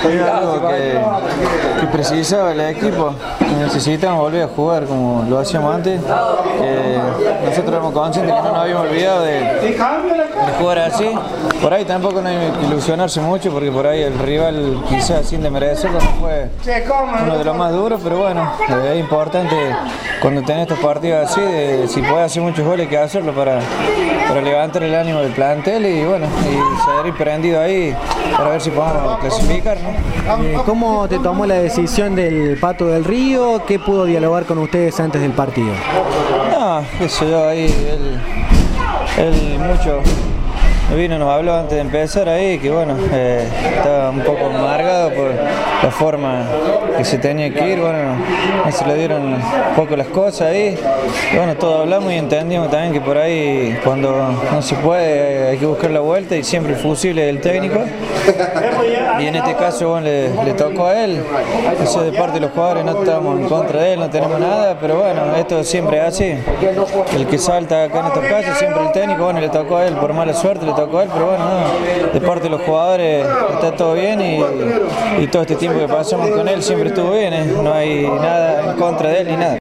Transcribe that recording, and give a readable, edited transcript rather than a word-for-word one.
Es algo que precisaba el equipo. Necesitamos volver a jugar como lo hacíamos antes. Nosotros éramos conscientes que no nos habíamos olvidado de jugar así. Por ahí tampoco no hay que ilusionarse mucho, porque por ahí el rival, quizás sin desmerecerlo, no fue uno de los más duros, pero bueno, es importante cuando tenés estos partidos así, si podés hacer muchos goles, hay que hacerlo para levantar el ánimo del plantel y bueno, y seguir prendido ahí para ver si podemos clasificar, ¿no? ¿Cómo te tomó la decisión del Pato del Río? ¿Qué pudo dialogar con ustedes antes del partido? No, qué sé yo, ahí él mucho vino, nos habló antes de empezar ahí, que bueno, estaba un poco amargado por la forma que se tenía que ir, bueno, no se le dieron un poco las cosas ahí, y bueno, todos hablamos y entendimos también que por ahí cuando no se puede hay que buscar la vuelta y siempre el fusible del técnico, y en este caso bueno, le tocó a él, eso de parte de los jugadores no estamos en contra de él, no tenemos nada, pero bueno, esto siempre es así, el que salta acá en estos casos siempre el técnico, bueno, le tocó a él por mala suerte, le tocó a él, pero bueno, no, de parte de los jugadores está todo bien y todo este tiempo que pasamos con él siempre estuvo bien, no hay nada en contra de él ni nada.